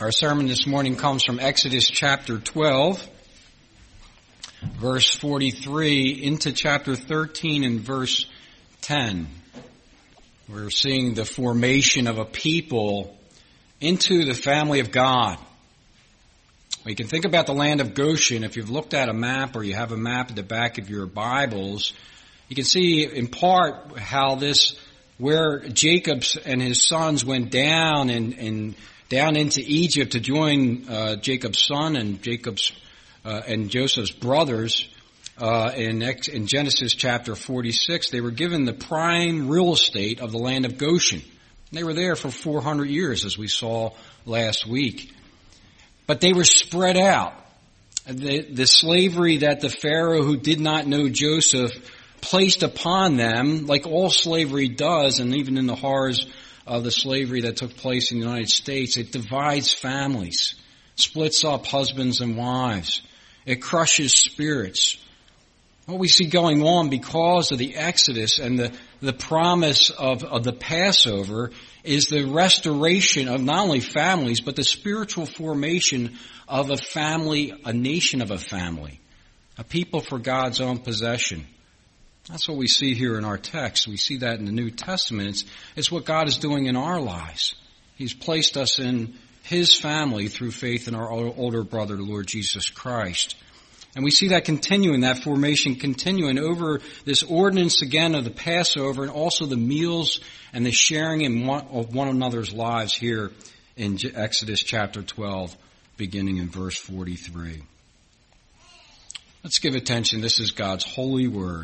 Our sermon this morning comes from Exodus chapter 12, verse 43, into chapter 13 and verse 10. We're seeing the formation of a people into the family of God. We can think about the land of Goshen. If you've looked at a map or you have a map at the back of your Bibles, you can see in part how where Jacob and his sons went down and down into Egypt to join Jacob's son and and Joseph's brothers. In Genesis chapter 46, they were given the prime real estate of the land of Goshen. They were there for 400 years, as we saw last week. But they were spread out. The slavery that the Pharaoh, who did not know Joseph, placed upon them, like all slavery does, and even in the horrors of the slavery that took place in the United States, it divides families, splits up husbands and wives. It crushes spirits. What we see going on because of the Exodus and the promise of the Passover is the restoration of not only families, but the spiritual formation of a family, a nation of a family, a people for God's own possession. That's what we see here in our text. We see that in the New Testament. It's what God is doing in our lives. He's placed us in His family through faith in our older brother, the Lord Jesus Christ. And we see that continuing, that formation continuing over this ordinance again of the Passover and also the meals and the sharing of one another's lives here in Exodus chapter 12, beginning in verse 43. Let's give attention. This is God's holy word.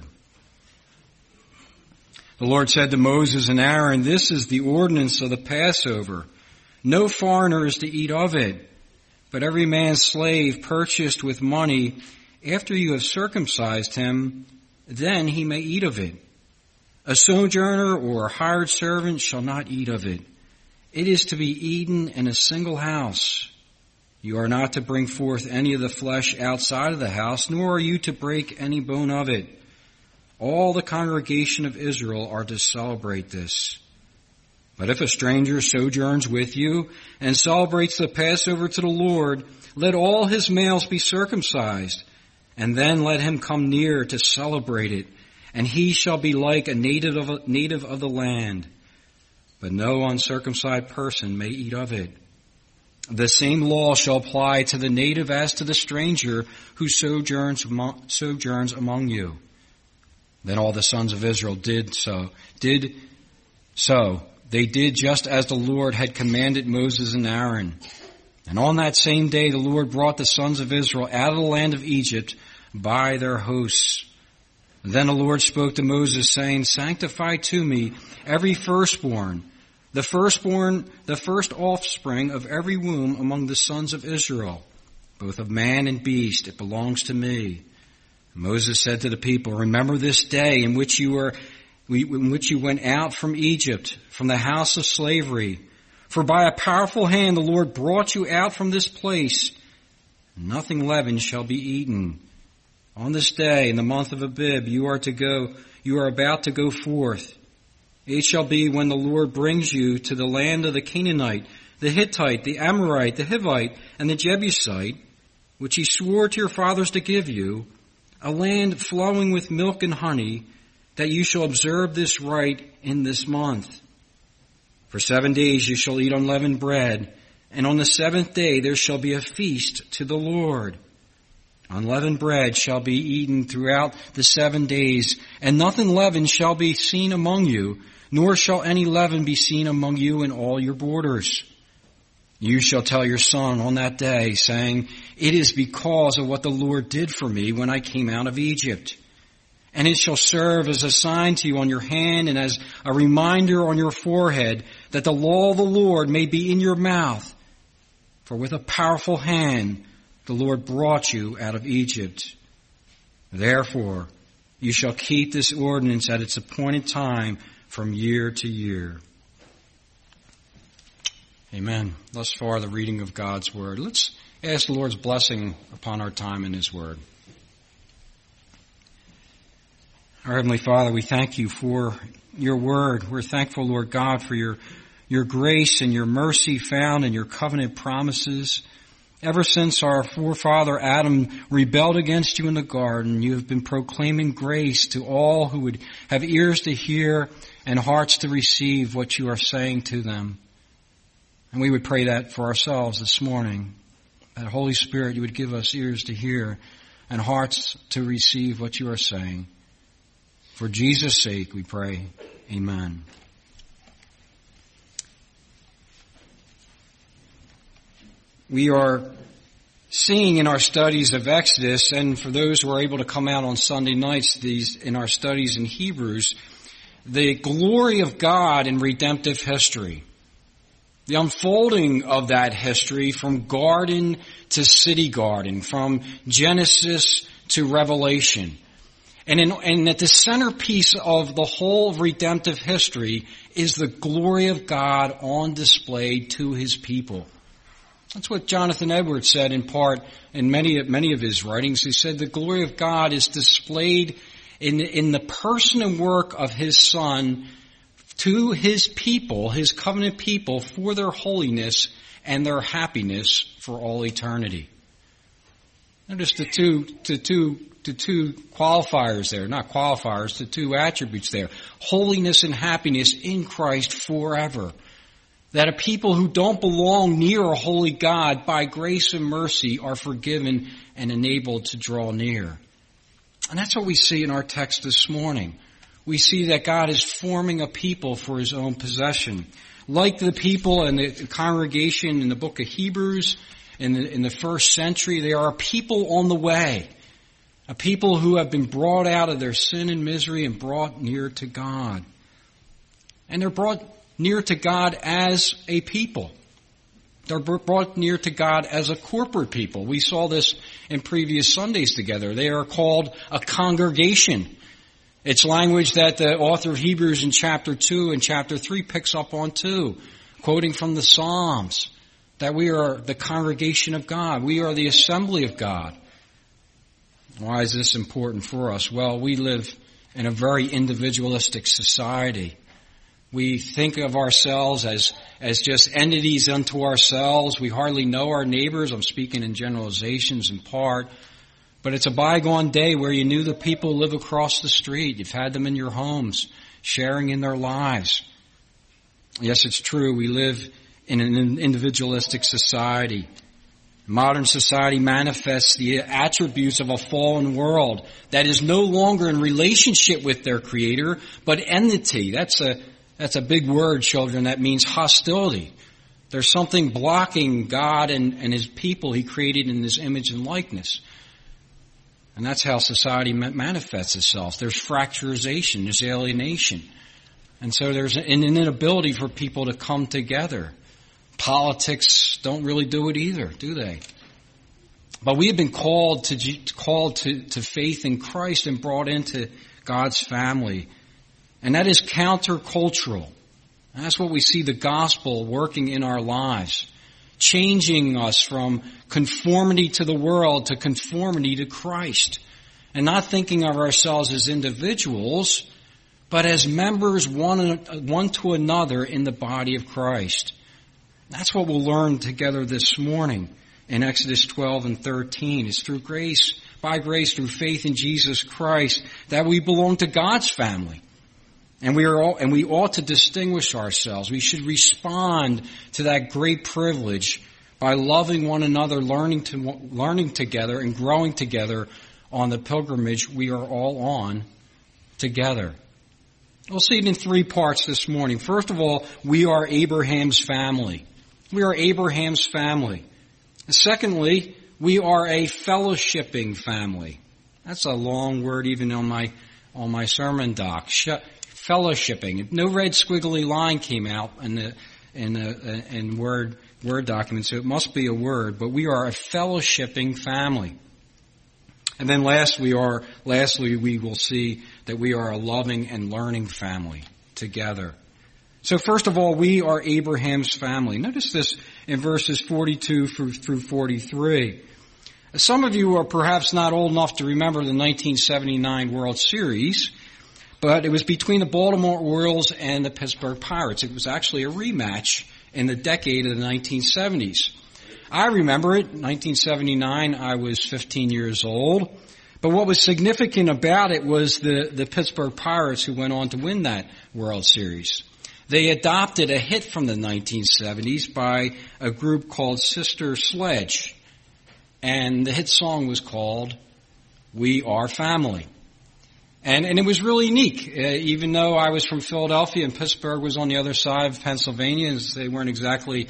The Lord said to Moses and Aaron, "This is the ordinance of the Passover. No foreigner is to eat of it, but every man's slave purchased with money, after you have circumcised him, then he may eat of it. A sojourner or a hired servant shall not eat of it. It is to be eaten in a single house. You are not to bring forth any of the flesh outside of the house, nor are you to break any bone of it. All the congregation of Israel are to celebrate this. But if a stranger sojourns with you and celebrates the Passover to the Lord, let all his males be circumcised, and then let him come near to celebrate it, and he shall be like a native of the land. But no uncircumcised person may eat of it. The same law shall apply to the native as to the stranger who sojourns among you." Then all the sons of Israel did so. They did just as the Lord had commanded Moses and Aaron. And on that same day the Lord brought the sons of Israel out of the land of Egypt by their hosts. Then the Lord spoke to Moses, saying, "Sanctify to me every firstborn, the first offspring of every womb among the sons of Israel, both of man and beast. It belongs to me." Moses said to the people, "Remember this day in which you went out from Egypt, from the house of slavery. For by a powerful hand the Lord brought you out from this place. Nothing leavened shall be eaten. On this day, in the month of Abib, you are about to go forth. It shall be when the Lord brings you to the land of the Canaanite, the Hittite, the Amorite, the Hivite, and the Jebusite, which He swore to your fathers to give you, a land flowing with milk and honey, that you shall observe this rite in this month. For 7 days you shall eat unleavened bread, and on the seventh day there shall be a feast to the Lord. Unleavened bread shall be eaten throughout the 7 days, and nothing leavened shall be seen among you, nor shall any leaven be seen among you in all your borders. You shall tell your son on that day, saying, 'It is because of what the Lord did for me when I came out of Egypt.' And it shall serve as a sign to you on your hand and as a reminder on your forehead, that the law of the Lord may be in your mouth. For with a powerful hand the Lord brought you out of Egypt. Therefore you shall keep this ordinance at its appointed time from year to year." Amen. Thus far, the reading of God's Word. Let's ask the Lord's blessing upon our time in His Word. Our Heavenly Father, we thank You for Your Word. We're thankful, Lord God, for Your your grace and your mercy found in your covenant promises. Ever since our forefather Adam rebelled against you in the garden, you have been proclaiming grace to all who would have ears to hear and hearts to receive what you are saying to them. And we would pray that for ourselves this morning, that Holy Spirit, you would give us ears to hear and hearts to receive what you are saying. For Jesus' sake, we pray. Amen. We are seeing in our studies of Exodus, and for those who are able to come out on Sunday nights, in our studies in Hebrews, the glory of God in redemptive history. The unfolding of that history from garden to city garden, from Genesis to Revelation. And at the centerpiece of the whole of redemptive history is the glory of God on display to His people. That's what Jonathan Edwards said in part in many of his writings. He said the glory of God is displayed in the person and work of His Son to His people, His covenant people, for their holiness and their happiness for all eternity. Notice the two qualifiers there, not qualifiers, the two attributes there. Holiness and happiness in Christ forever. That a people who don't belong near a holy God by grace and mercy are forgiven and enabled to draw near. And that's what we see in our text this morning. We see that God is forming a people for His own possession. Like the people in the congregation in the book of Hebrews in the first century, they are a people on the way. A people who have been brought out of their sin and misery and brought near to God. And they're brought near to God as a people. They're brought near to God as a corporate people. We saw this in previous Sundays together. They are called a congregation. It's language that the author of Hebrews in chapter 2 and chapter 3 picks up on too, quoting from the Psalms, that we are the congregation of God. We are the assembly of God. Why is this important for us? Well, we live in a very individualistic society. We think of ourselves as just entities unto ourselves. We hardly know our neighbors. I'm speaking in generalizations in part. But it's a bygone day where you knew the people who live across the street. You've had them in your homes, sharing in their lives. Yes, it's true. We live in an individualistic society. Modern society manifests the attributes of a fallen world that is no longer in relationship with their Creator, but enmity. That's a big word, children. That means hostility. There's something blocking God and His people He created in His image and likeness. And that's how society manifests itself. There's fracturization, there's alienation. And so there's an inability for people to come together. Politics don't really do it either, do they? But we have been called to faith in Christ and brought into God's family. And that is countercultural. And that's what we see the gospel working in our lives. Changing us from conformity to the world to conformity to Christ. And not thinking of ourselves as individuals, but as members one to another in the body of Christ. That's what we'll learn together this morning in Exodus 12 and 13. It's through grace, by grace, through faith in Jesus Christ, that we belong to God's family. And we ought to distinguish ourselves. We should respond to that great privilege by loving one another, learning together, and growing together on the pilgrimage we are all on together. We'll see it in three parts this morning. First of all, we are Abraham's family. We are Abraham's family. And secondly, we are a fellowshipping family. That's a long word even on my sermon doc. Fellowshipping. No red squiggly line came out in Word document, so it must be a word. But we are a fellowshipping family. And then lastly, we will see that we are a loving and learning family together. So first of all, we are Abraham's family. Notice this in verses 42 through 43. Some of you are perhaps not old enough to remember the 1979 World Series, but it was between the Baltimore Orioles and the Pittsburgh Pirates. It was actually a rematch in the decade of the 1970s. I remember it, 1979, I was 15 years old. But what was significant about it was the Pittsburgh Pirates who went on to win that World Series. They adopted a hit from the 1970s by a group called Sister Sledge. And the hit song was called We Are Family. And it was really unique. Even though I was from Philadelphia and Pittsburgh was on the other side of Pennsylvania, they weren't exactly,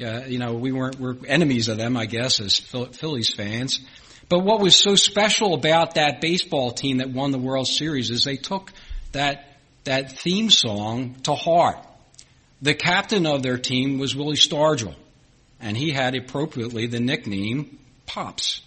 we're enemies of them, I guess, as Phillies fans. But what was so special about that baseball team that won the World Series is they took that theme song to heart. The captain of their team was Willie Stargell, and he had appropriately the nickname Pops.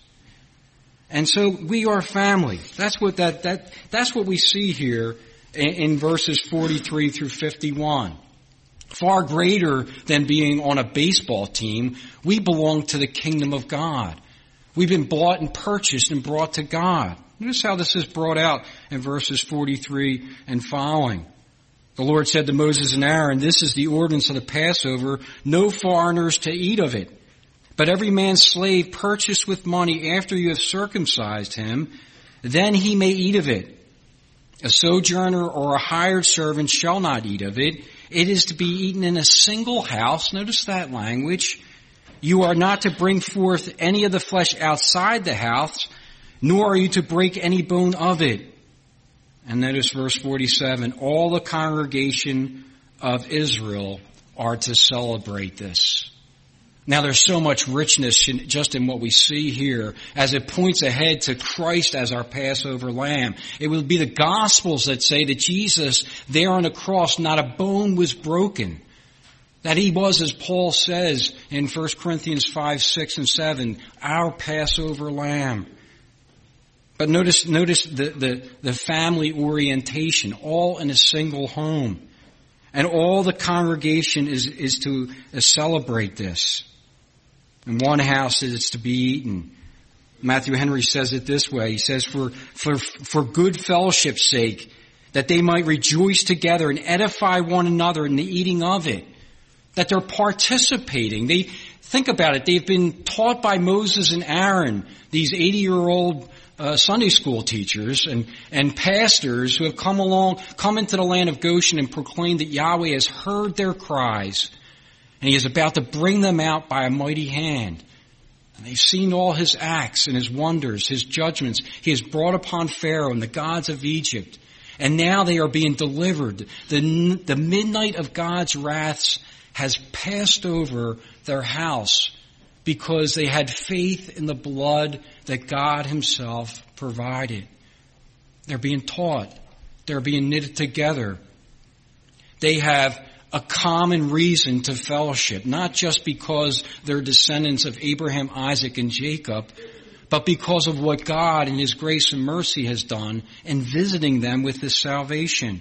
And so we are family. That's what we see here in verses 43 through 51. Far greater than being on a baseball team, we belong to the kingdom of God. We've been bought and purchased and brought to God. Notice how this is brought out in verses 43 and following. The Lord said to Moses and Aaron, "This is the ordinance of the Passover, no foreigners to eat of it. But every man's slave purchased with money after you have circumcised him, then he may eat of it. A sojourner or a hired servant shall not eat of it. It is to be eaten in a single house." Notice that language. "You are not to bring forth any of the flesh outside the house, nor are you to break any bone of it." And notice verse 47, all the congregation of Israel are to celebrate this. Now there's so much richness just in what we see here as it points ahead to Christ as our Passover lamb. It will be the Gospels that say that Jesus, there on the cross, not a bone was broken. That he was, as Paul says in 1 Corinthians 5, 6, and 7, our Passover lamb. But notice the family orientation, all in a single home. And all the congregation is to celebrate this. In one house it is to be eaten. Matthew Henry says it this way. He says, for good fellowship's sake, that they might rejoice together and edify one another in the eating of it. That they're participating. Think about it. They've been taught by Moses and Aaron, these 80-year-old Sunday school teachers and pastors who have come into the land of Goshen and proclaimed that Yahweh has heard their cries and he is about to bring them out by a mighty hand. And they've seen all his acts and his wonders, his judgments. He has brought upon Pharaoh and the gods of Egypt. And now they are being delivered. The midnight of God's wraths has passed over their house because they had faith in the blood that God himself provided. They're being taught. They're being knitted together. They have a common reason to fellowship, not just because they're descendants of Abraham, Isaac, and Jacob, but because of what God in his grace and mercy has done in visiting them with his salvation.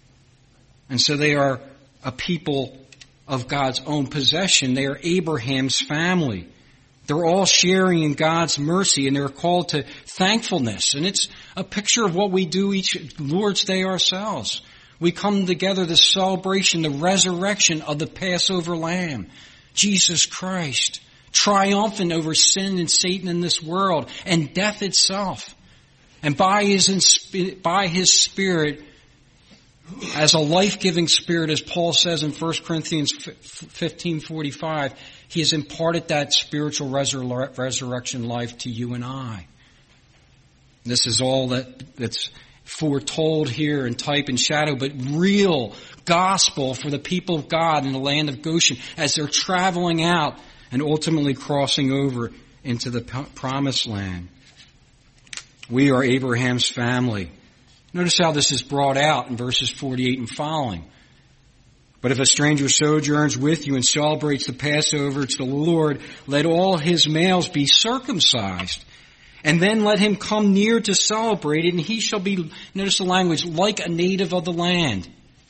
And so they are a people of God's own possession. They are Abraham's family. They're all sharing in God's mercy, and they're called to thankfulness. And it's a picture of what we do each Lord's Day ourselves. We come together, the celebration, the resurrection of the Passover Lamb, Jesus Christ, triumphant over sin and Satan in this world and death itself. And by his Spirit, as a life-giving Spirit, as Paul says in 1 Corinthians 15:45, he has imparted that spiritual resurrection life to you and I. This is all that's foretold here in type and shadow, but real gospel for the people of God in the land of Goshen as they're traveling out and ultimately crossing over into the promised land. We are Abraham's family. Notice how this is brought out in verses 48 and following. But if a stranger sojourns with you and celebrates the Passover to the Lord, let all his males be circumcised. And then let him come near to celebrate it, and he shall be, notice the language, like a native of the land.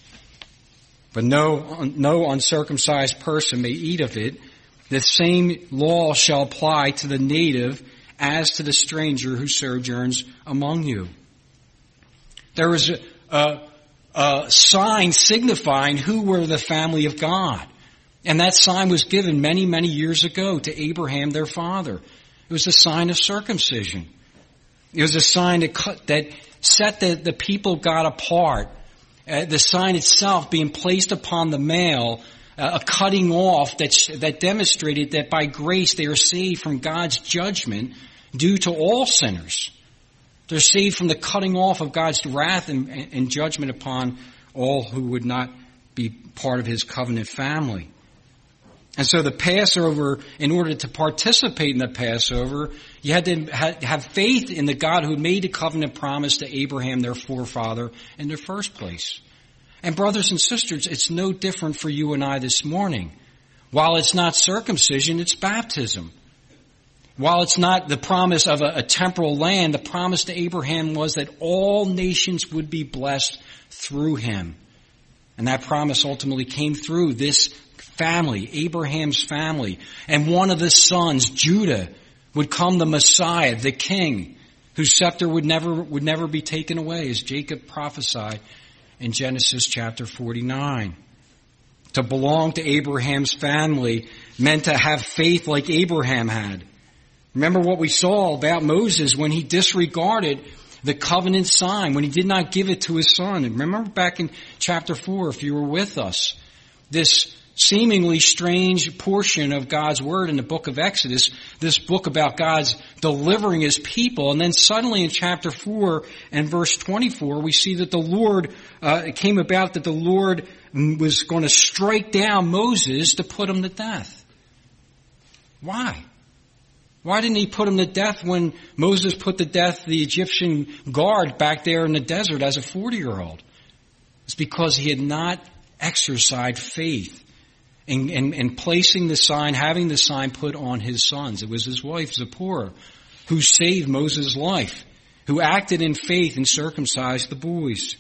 But no uncircumcised person may eat of it. The same law shall apply to the native as to the stranger who sojourns among you. There is sign signifying who were the family of God. And that sign was given many, many years ago to Abraham, their father. It was a sign of circumcision. It was a sign that set the people of God apart. The sign itself being placed upon the male, a cutting off that demonstrated that by grace they are saved from God's judgment due to all sinners. They're saved from the cutting off of God's wrath and judgment upon all who would not be part of His covenant family. And so the Passover, in order to participate in the Passover, you had to have faith in the God who made the covenant promise to Abraham, their forefather, in the first place. And brothers and sisters, it's no different for you and I this morning. While it's not circumcision, it's baptism. While it's not the promise of a temporal land, the promise to Abraham was that all nations would be blessed through him. And that promise ultimately came through this family, Abraham's family. And one of the sons, Judah, would come the Messiah, the king, whose scepter would never be taken away, as Jacob prophesied in Genesis chapter 49. To belong to Abraham's family meant to have faith like Abraham had. Remember what we saw about Moses when he disregarded the covenant sign, when he did not give it to his son. And remember back in chapter 4, if you were with us, this seemingly strange portion of God's Word in the book of Exodus, this book about God's delivering His people. And then suddenly in chapter 4 and verse 24, we see that the Lord, it came about that the Lord was going to strike down Moses to put him to death. Why? Why didn't He put him to death when Moses put to death the Egyptian guard back there in the desert as a 40-year-old? It's because he had not exercised faith in placing the sign, having the sign put on his sons. It was his wife, Zipporah, who saved Moses' life, who acted in faith and circumcised the boys.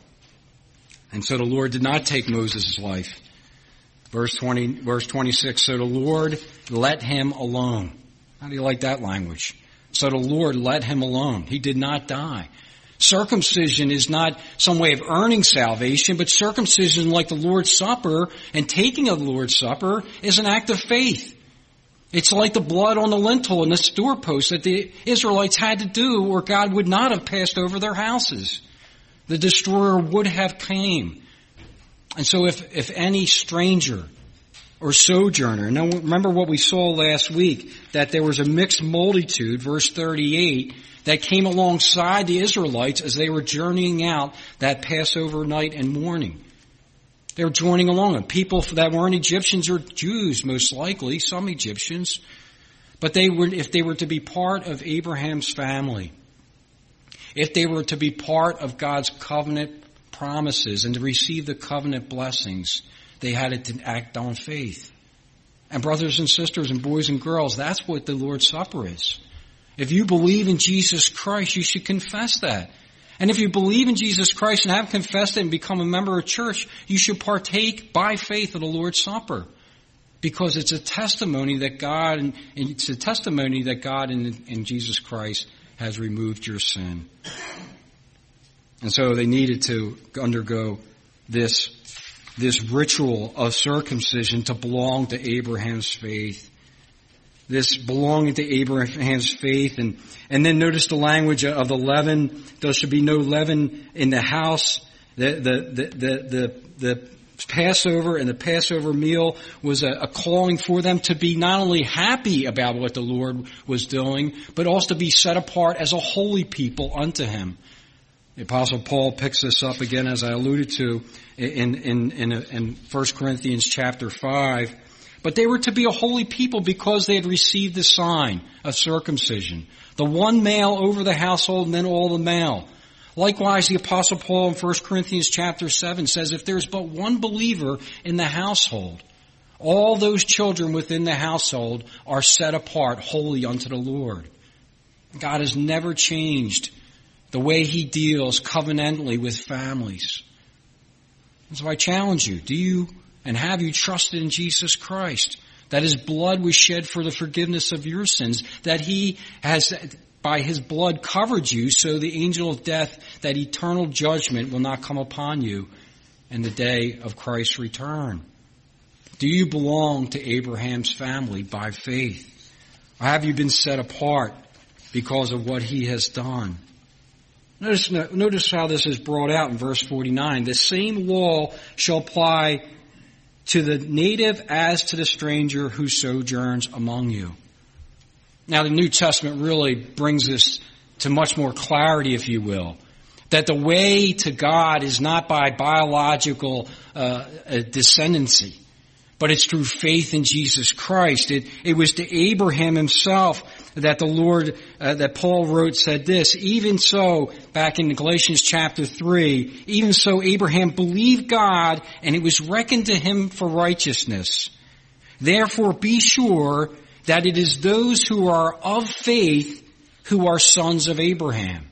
And so the Lord did not take Moses' life. Verse 26, so the Lord let him alone. How do you like that language? So the Lord let him alone. He did not die. Circumcision is not some way of earning salvation, but circumcision, like the Lord's Supper and taking of the Lord's Supper, is an act of faith. It's like the blood on the lintel and the doorpost that the Israelites had to do, or God would not have passed over their houses. The destroyer would have came. And so if any stranger or sojourner, now remember what we saw last week, that there was a mixed multitude, verse 38, that came alongside the Israelites as they were journeying out that Passover night and morning. They were joining along. People that weren't Egyptians or Jews, most likely, some Egyptians. But if they were to be part of Abraham's family, if they were to be part of God's covenant promises and to receive the covenant blessings, they had to act on faith. And brothers and sisters and boys and girls, that's what the Lord's Supper is. If you believe in Jesus Christ, you should confess that. And if you believe in Jesus Christ and have confessed it and become a member of church, you should partake by faith of the Lord's Supper. Because it's a testimony that God, and it's a testimony that God in Jesus Christ has removed your sin. And so they needed to undergo this ritual of circumcision to belong to Abraham's faith. This belonging to Abraham's faith. And then notice the language of the leaven. There should be no leaven in the house. The Passover and the Passover meal was a calling for them to be not only happy about what the Lord was doing, but also to be set apart as a holy people unto Him. The Apostle Paul picks this up again, as I alluded to, in 1 Corinthians chapter 5. But they were to be a holy people because they had received the sign of circumcision. The one male over the household and then all the male. Likewise, the Apostle Paul in 1 Corinthians chapter 7 says, if there's but one believer in the household, all those children within the household are set apart holy unto the Lord. God has never changed the way He deals covenantally with families. And so I challenge you, do you and have you trusted in Jesus Christ? That His blood was shed for the forgiveness of your sins, that He has by his blood covered you, so the angel of death, that eternal judgment will not come upon you in the day of Christ's return. Do you belong to Abraham's family by faith? Or have you been set apart because of what he has done? Notice how this is brought out in verse 49. The same law shall apply to the native as to the stranger who sojourns among you. Now, the New Testament really brings this to much more clarity, if you will, that the way to God is not by biological descendancy, but it's through faith in Jesus Christ. It was to Abraham himself that the Lord, that Paul wrote, said this, even so, back in Galatians chapter 3, even so Abraham believed God, and it was reckoned to him for righteousness. Therefore be sure that it is those who are of faith who are sons of Abraham.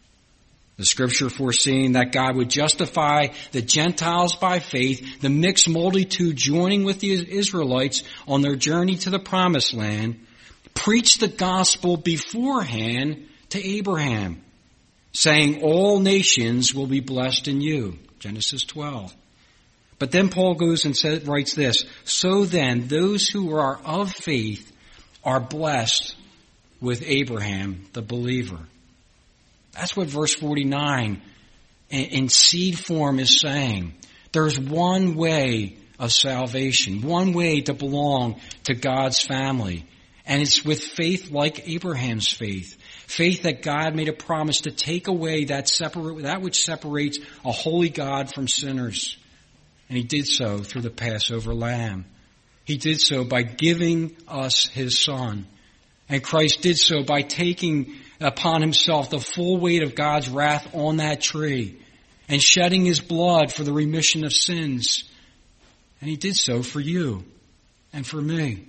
The scripture foreseeing that God would justify the Gentiles by faith, the mixed multitude joining with the Israelites on their journey to the promised land, preached the gospel beforehand to Abraham, saying all nations will be blessed in you. Genesis 12. But then Paul goes and writes this, so then those who are of faith are blessed with Abraham, the believer. That's what verse 49 in seed form is saying. There's one way of salvation, one way to belong to God's family. And it's with faith like Abraham's faith. Faith that God made a promise to take away that which separates a holy God from sinners. And he did so through the Passover lamb. He did so by giving us his Son. And Christ did so by taking upon himself the full weight of God's wrath on that tree and shedding his blood for the remission of sins. And he did so for you and for me,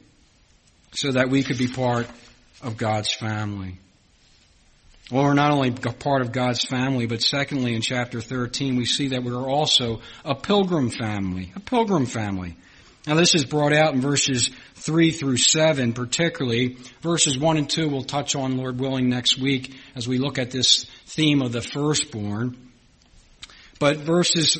so that we could be part of God's family. Well, we're not only part of God's family, but secondly, in chapter 13, we see that we're also a pilgrim family. A pilgrim family. Now, this is brought out in verses 3 through 7, particularly. Verses 1 and 2 we'll touch on, Lord willing, next week as we look at this theme of the firstborn. But verses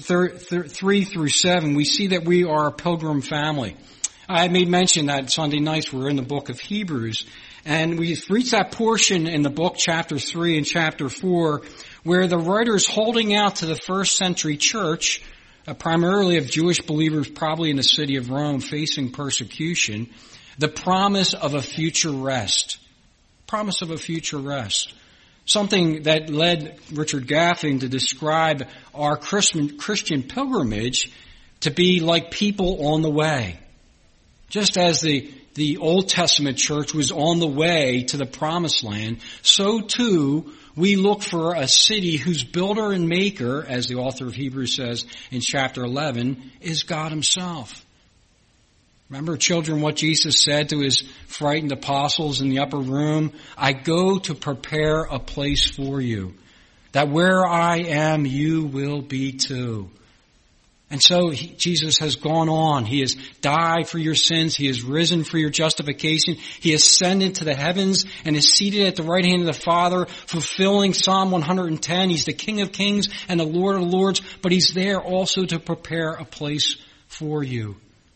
3 through 7, we see that we are a pilgrim family. I made mention that Sunday nights we're in the book of Hebrews, and we've reached that portion in the book, chapter 3 and chapter 4, where the writer's holding out to the first century church, primarily of Jewish believers probably in the city of Rome facing persecution, the promise of a future rest. Promise of a future rest. Something that led Richard Gaffin to describe our Christian pilgrimage to be like people on the way. Just as the Old Testament church was on the way to the promised land, so too we look for a city whose builder and maker, as the author of Hebrews says in chapter 11, is God himself. Remember, children, what Jesus said to his frightened apostles in the upper room? I go to prepare a place for you, that where I am, you will be too. And so Jesus has gone on. He has died for your sins. He has risen for your justification. He ascended to the heavens and is seated at the right hand of the Father, fulfilling Psalm 110. He's the King of kings and the Lord of lords, but he's there also to prepare a place for you.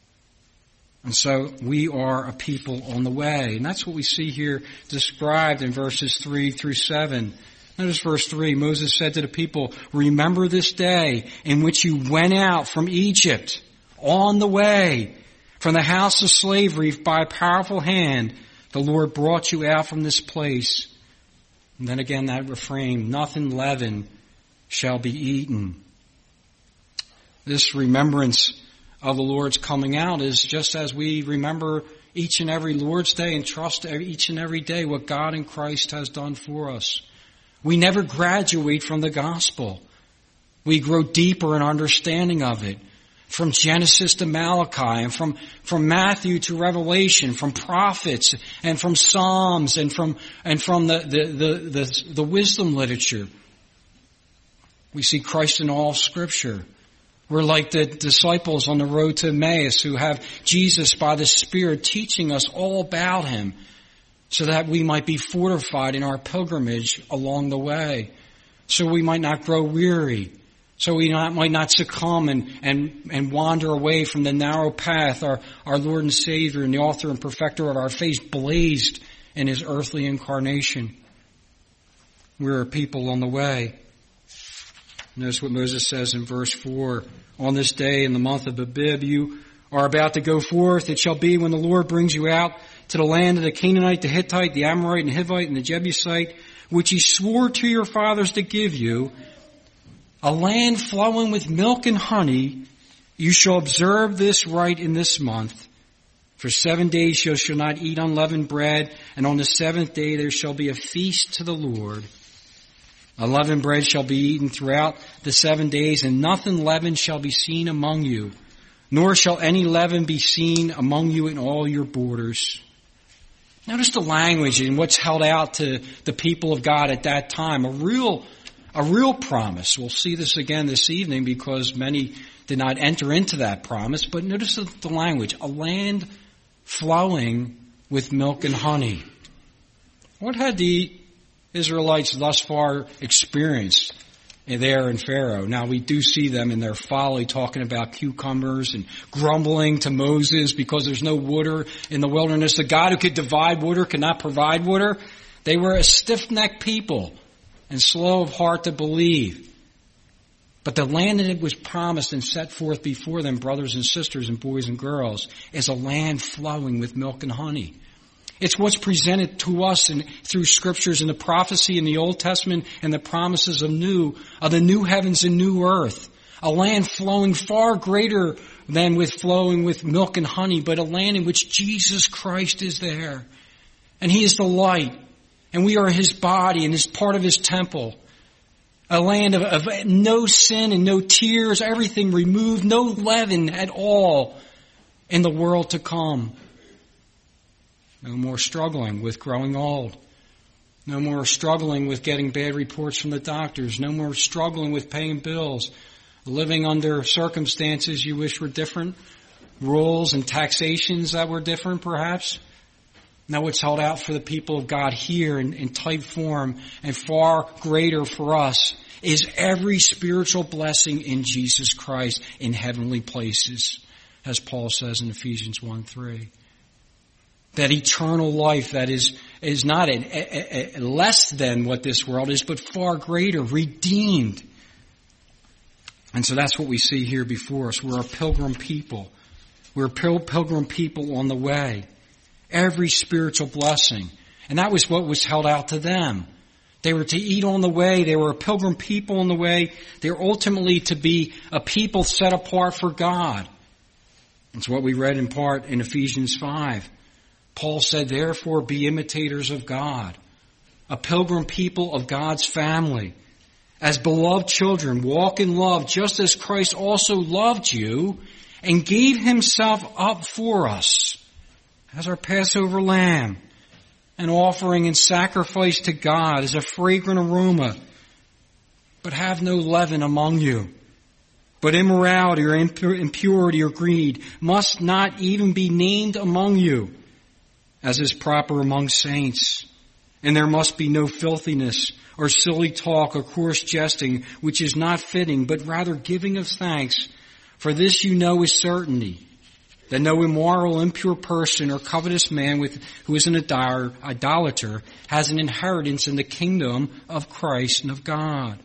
And so we are a people on the way. And that's what we see here described in verses 3 through 7. Notice verse 3. Moses said to the people, remember this day in which you went out from Egypt on the way from the house of slavery by a powerful hand. The Lord brought you out from this place. And then again that refrain, nothing leavened shall be eaten. This remembrance of the Lord's coming out is just as we remember each and every Lord's Day and trust each and every day what God in Christ has done for us. We never graduate from the gospel. We grow deeper in understanding of it. From Genesis to Malachi, and from Matthew to Revelation, from prophets and from Psalms and from the wisdom literature. We see Christ in all Scripture. We're like the disciples on the road to Emmaus who have Jesus by the Spirit teaching us all about him, so that we might be fortified in our pilgrimage along the way, so we might not grow weary, so we might not succumb and wander away from the narrow path our Lord and Savior and the author and perfecter of our faith blazed in his earthly incarnation. We're a people on the way. Notice what Moses says in verse 4. On this day in the month of Abib, you are about to go forth. It shall be when the Lord brings you out to the land of the Canaanite, the Hittite, the Amorite, and the Hivite, and the Jebusite, which he swore to your fathers to give you, a land flowing with milk and honey. You shall observe this rite in this month. For 7 days you shall not eat unleavened bread, and on the seventh day there shall be a feast to the Lord. Unleavened bread shall be eaten throughout the 7 days, and nothing leavened shall be seen among you, nor shall any leaven be seen among you in all your borders. Notice the language and what's held out to the people of God at that time. A real promise. We'll see this again this evening because many did not enter into that promise. But notice the language. A land flowing with milk and honey. What had the Israelites thus far experienced there in Pharaoh? Now we do see them in their folly talking about cucumbers and grumbling to Moses because there's no water in the wilderness. The God who could divide water could not provide water. They were a stiff-necked people and slow of heart to believe. But the land that was promised and set forth before them, brothers and sisters and boys and girls, is a land flowing with milk and honey. It's what's presented to us through scriptures and the prophecy in the Old Testament and the promises of the new heavens and new earth. A land flowing far greater than flowing with milk and honey, but a land in which Jesus Christ is there. And he is the light. And we are his body and is part of his temple. A land of no sin and no tears, everything removed, no leaven at all in the world to come. No more struggling with growing old. No more struggling with getting bad reports from the doctors. No more struggling with paying bills. Living under circumstances you wish were different. Rules and taxations that were different perhaps. Now what's held out for the people of God here in type form and far greater for us is every spiritual blessing in Jesus Christ in heavenly places, as Paul says in Ephesians 1:3. That eternal life that is not a less than what this world is, but far greater, redeemed. And so that's what we see here before us. We're a pilgrim people. We're a pilgrim people on the way. Every spiritual blessing. And that was what was held out to them. They were to eat on the way. They were a pilgrim people on the way. They were ultimately to be a people set apart for God. It's what we read in part in Ephesians 5. Paul said, therefore be imitators of God, a pilgrim people of God's family. As beloved children, walk in love just as Christ also loved you and gave himself up for us as our Passover lamb, an offering and sacrifice to God as a fragrant aroma. But have no leaven among you. But immorality or impurity or greed must not even be named among you, as is proper among saints. And there must be no filthiness or silly talk or coarse jesting, which is not fitting, but rather giving of thanks. For this you know is certainty, that no immoral, impure person or covetous man who is an idolater has an inheritance in the kingdom of Christ and of God.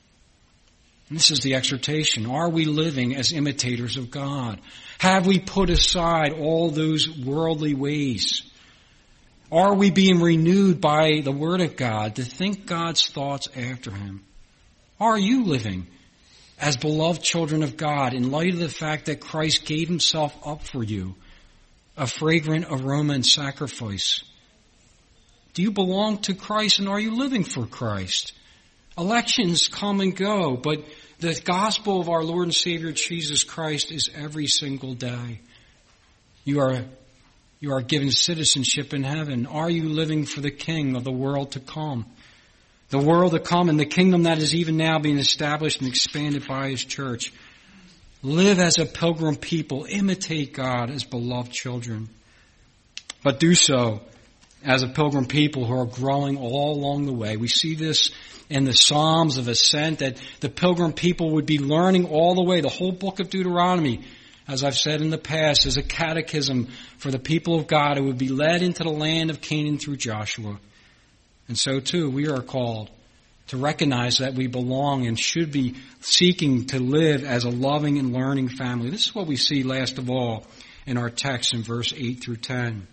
And this is the exhortation. Are we living as imitators of God? Have we put aside all those worldly ways? Are we being renewed by the Word of God to think God's thoughts after Him? Are you living as beloved children of God in light of the fact that Christ gave Himself up for you, a fragrant aroma and sacrifice? Do you belong to Christ and are you living for Christ? Elections come and go, but the gospel of our Lord and Savior Jesus Christ is every single day. You are given citizenship in heaven. Are you living for the King of the world to come? The world to come and the kingdom that is even now being established and expanded by His church. Live as a pilgrim people. Imitate God as beloved children. But do so as a pilgrim people who are growing all along the way. We see this in the Psalms of Ascent, that the pilgrim people would be learning all the way. The whole book of Deuteronomy, as I've said in the past, is a catechism for the people of God who would be led into the land of Canaan through Joshua. And so too, we are called to recognize that we belong and should be seeking to live as a loving and learning family. This is what we see last of all in our text in verse 8 through 10.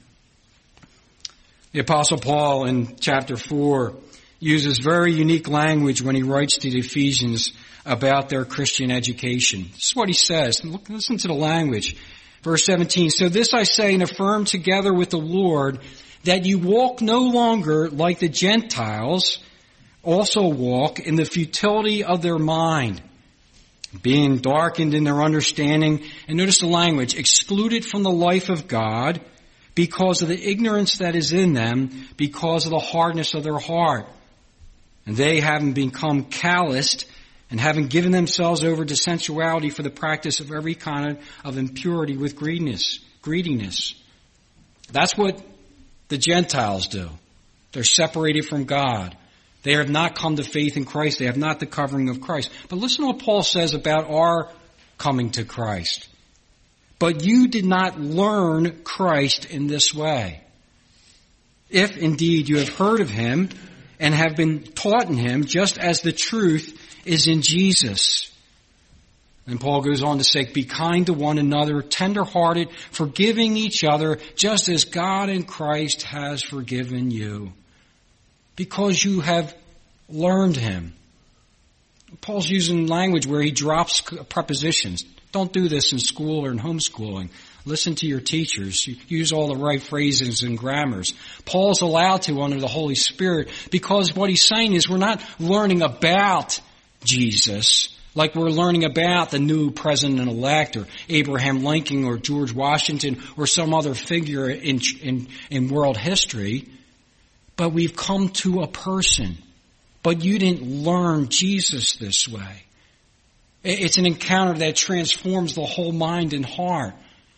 The Apostle Paul in chapter 4 uses very unique language when he writes to the Ephesians about their Christian education. This is what he says. Listen to the language. Verse 17, "So this I say and affirm together with the Lord, that you walk no longer like the Gentiles also walk in the futility of their mind, being darkened in their understanding," and notice the language, "excluded from the life of God because of the ignorance that is in them, because of the hardness of their heart. And they, having become calloused, and having given themselves over to sensuality for the practice of every kind of impurity with greediness." That's what the Gentiles do. They're separated from God. They have not come to faith in Christ. They have not the covering of Christ. But listen to what Paul says about our coming to Christ. "But you did not learn Christ in this way. If indeed you have heard of him and have been taught in him, just as the truth is in Jesus." And Paul goes on to say, "Be kind to one another, tender-hearted, forgiving each other, just as God in Christ has forgiven you, because you have learned him." Paul's using language where he drops prepositions. Don't do this in school or in homeschooling. Listen to your teachers. Use all the right phrases and grammars. Paul's allowed to under the Holy Spirit, because what he's saying is we're not learning about Jesus like we're learning about the new president-elect or Abraham Lincoln or George Washington or some other figure in world history. But we've come to a person. But you didn't learn Jesus this way. It's an encounter that transforms the whole mind and heart.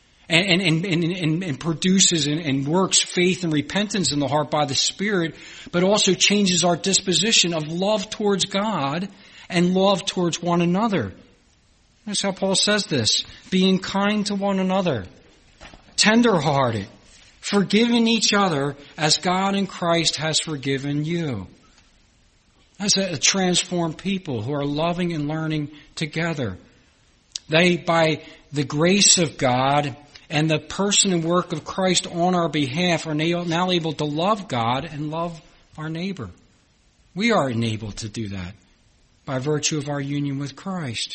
And produces and works faith and repentance in the heart by the Spirit, but also changes our disposition of love towards God and love towards one another. That's how Paul says this. Being kind to one another, tender-hearted, forgiving each other as God in Christ has forgiven you. That's a transformed people who are loving and learning together. They, by the grace of God and the person and work of Christ on our behalf, are now able to love God and love our neighbor. We are enabled to do that by virtue of our union with Christ.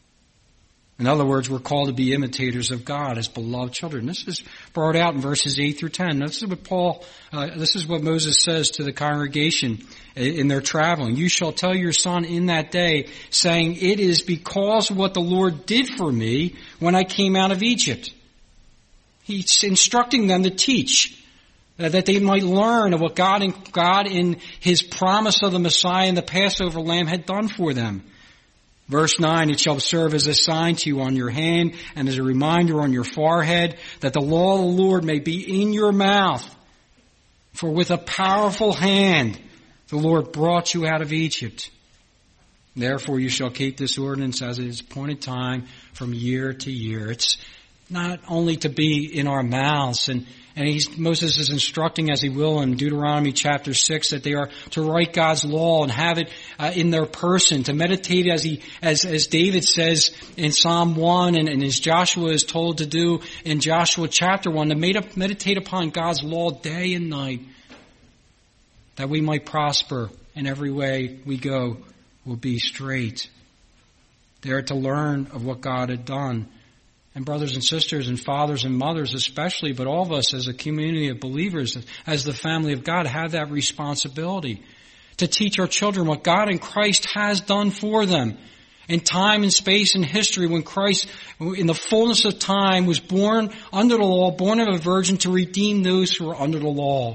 In other words, we're called to be imitators of God as beloved children. This is brought out in verses 8 through 10. This is what Moses says to the congregation in their traveling. "You shall tell your son in that day, saying, it is because of what the Lord did for me when I came out of Egypt." He's instructing them to teach, that they might learn of what God in His promise of the Messiah and the Passover Lamb had done for them. Verse 9, "It shall serve as a sign to you on your hand and as a reminder on your forehead, that the law of the Lord may be in your mouth. For with a powerful hand the Lord brought you out of Egypt. Therefore you shall keep this ordinance as it is appointed time from year to year." It's not only to be in our mouths, and Moses is instructing, as he will in Deuteronomy chapter 6, that they are to write God's law and have it in their person, to meditate as David says in Psalm 1 and as Joshua is told to do in Joshua chapter 1, to meditate upon God's law day and night, that we might prosper in every way we go will be straight. They are to learn of what God had done. And brothers and sisters and fathers and mothers especially, but all of us as a community of believers, as the family of God, have that responsibility to teach our children what God in Christ has done for them. In time and space and history, when Christ, in the fullness of time, was born under the law, born of a virgin to redeem those who are under the law.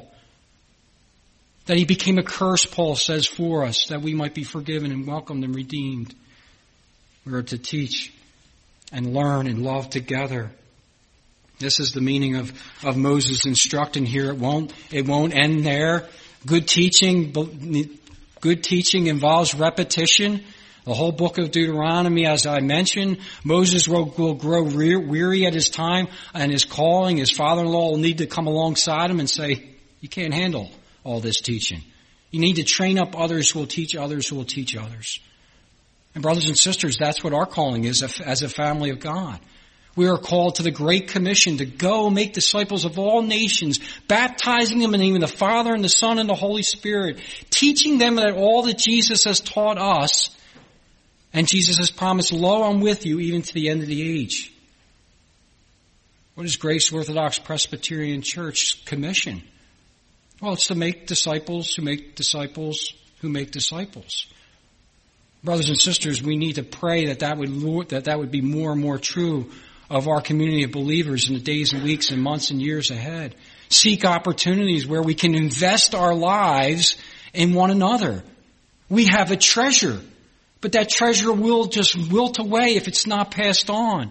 That He became a curse, Paul says, for us, that we might be forgiven and welcomed and redeemed. We are to teach and learn and love together. This is the meaning of Moses instructing here. It won't end there. Good teaching involves repetition. The whole book of Deuteronomy, as I mentioned, Moses will grow weary at his time and his calling. His father-in-law will need to come alongside him and say, you can't handle all this teaching. You need to train up others who will teach others who will teach others. And brothers and sisters, that's what our calling is as a family of God. We are called to the Great Commission to go make disciples of all nations, baptizing them in the name of the Father and the Son and the Holy Spirit, teaching them that all that Jesus has taught us, and Jesus has promised, lo, I'm with you even to the end of the age. What is Grace Orthodox Presbyterian Church commission? Well, it's to make disciples who make disciples who make disciples. Brothers and sisters, we need to pray that would be more and more true of our community of believers in the days and weeks and months and years ahead. Seek opportunities where we can invest our lives in one another. We have a treasure, but that treasure will just wilt away if it's not passed on.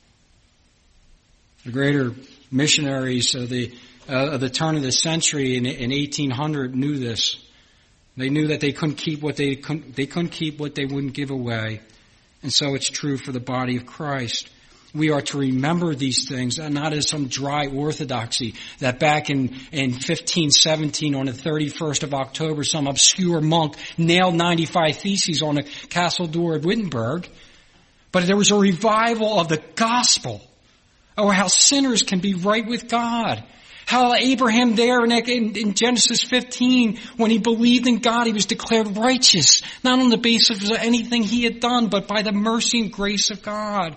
The greater missionaries of the turn of the century in 1800 knew this. They knew that they couldn't keep what they wouldn't give away. And so it's true for the body of Christ. We are to remember these things, and not as some dry orthodoxy that back in 1517 on the 31st of October, some obscure monk nailed 95 theses on the castle door of Wittenberg. But there was a revival of the gospel. Oh, how sinners can be right with God. How Abraham there in Genesis 15, when he believed in God, he was declared righteous, not on the basis of anything he had done, but by the mercy and grace of God.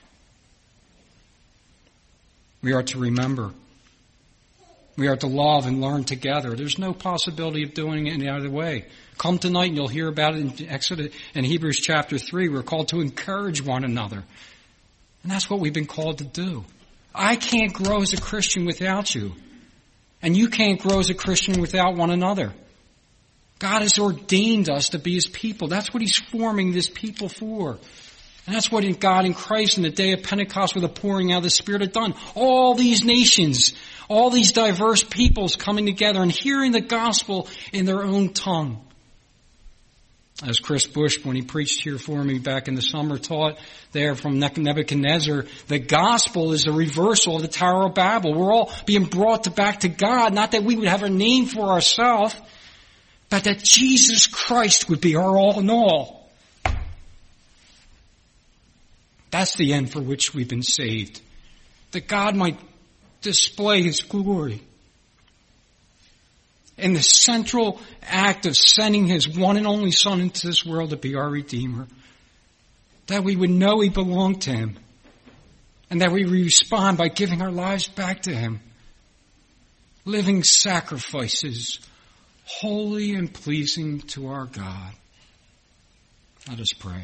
We are to remember. We are to love and learn together. There's no possibility of doing it any other way. Come tonight and you'll hear about it in Exodus and Hebrews chapter 3. We're called to encourage one another. And that's what we've been called to do. I can't grow as a Christian without you. And you can't grow as a Christian without one another. God has ordained us to be His people. That's what He's forming this people for. And that's what God in Christ in the day of Pentecost with the pouring out of the Spirit had done. All these nations, all these diverse peoples coming together and hearing the gospel in their own tongue. As Chris Bush, when he preached here for me back in the summer, taught there from Nebuchadnezzar, the gospel is a reversal of the Tower of Babel. We're all being brought back to God, not that we would have a name for ourselves, but that Jesus Christ would be our all in all. That's the end for which we've been saved. That God might display His glory. In the central act of sending His one and only Son into this world to be our Redeemer. That we would know He belonged to Him. And that we respond by giving our lives back to Him. Living sacrifices, holy and pleasing to our God. Let us pray.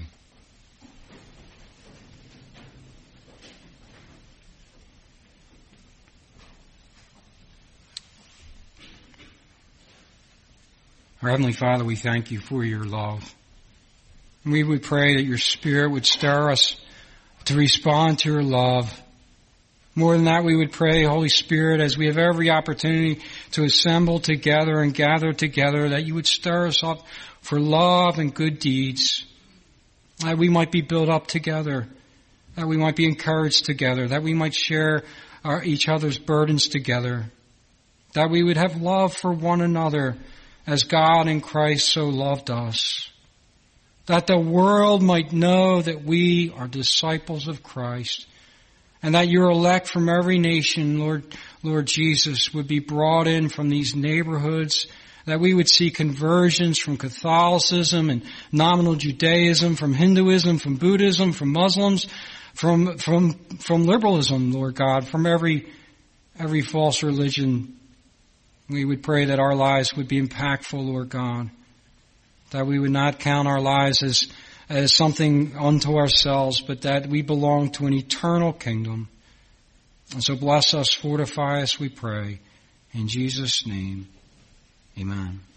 Our Heavenly Father, we thank You for Your love. And we would pray that Your Spirit would stir us to respond to Your love. More than that, we would pray, Holy Spirit, as we have every opportunity to assemble together and gather together, that You would stir us up for love and good deeds. That we might be built up together. That we might be encouraged together. That we might share each other's burdens together. That we would have love for one another, as God in Christ so loved us, that the world might know that we are disciples of Christ, and that Your elect from every nation, Lord Jesus, would be brought in from these neighborhoods, that we would see conversions from Catholicism and nominal Judaism, from Hinduism, from Buddhism, from Muslims, from liberalism, Lord God, from every false religion. We would pray that our lives would be impactful, Lord God. That we would not count our lives as something unto ourselves, but that we belong to an eternal kingdom. And so bless us, fortify us, we pray. In Jesus' name, amen.